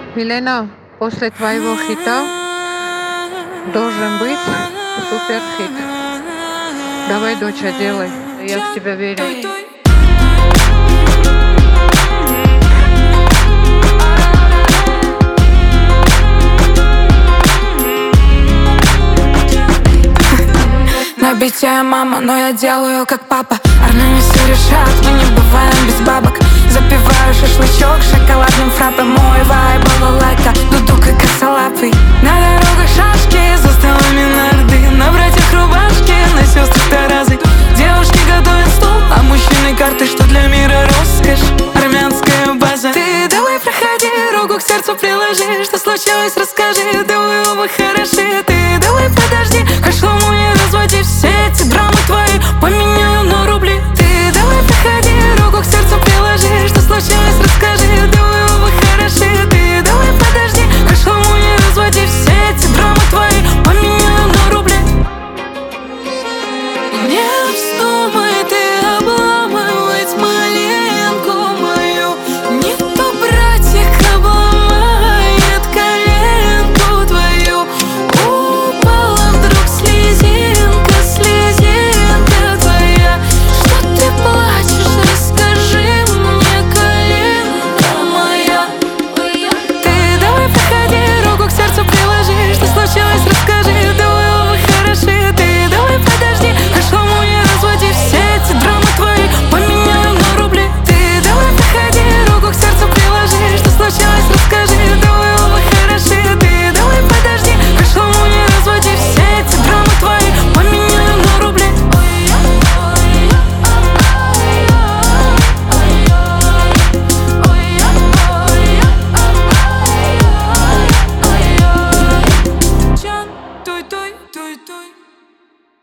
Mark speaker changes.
Speaker 1: Милена, после твоего хита должен быть супер хит. Давай, доча, делай. Я в тебя верю.
Speaker 2: На бите я мама, но я делаю как папа. Армяне все решат, мы не бываем без бабок. Запиваю шашлычок шоколадным фраппе. Мой вайб, балалайка, дудук и косолапый. На дорогах шашки, за столами нарды. На братьях рубашки, на сестрах таразы. Девушки готовят стол, а мужчины карты, что для мира роскошь. Армянская база. Ты давай проходи, руку к сердцу приложи. Что случилось, расскажи, да вы оба хороши. Ты давай подожди, кашлому не разводи. Все эти драмы твои поменяю на рубли. Ты давай проходи, руку к сердцу приложи. Что случилось, расскажи, да вы оба хороши. Ты давай подожди, кашлому не разводи. Все эти драмы твои поменяю на рубли. Не вздумай ты обламывать маленьку мою. Не то братик обломает коленку твою. Упала вдруг слезинка, слезинка твоя. Что ты плачешь, расскажи мне, коленка моя. Ты давай проходи, руку к сердцу приложи. Что случилось, расскажи, да вы оба хороши. Ты давай подожди, кашлому не разводи. Все эти драмы твои поменяю на рубли. Ты давай проходи, руку к сердцу приложи. Что случилось, расскажи, да вы оба хороши. Ты давай подожди, кашлому не разводи. Все эти драмы твои поменяю на рубли. Туй-туй, туй-туй.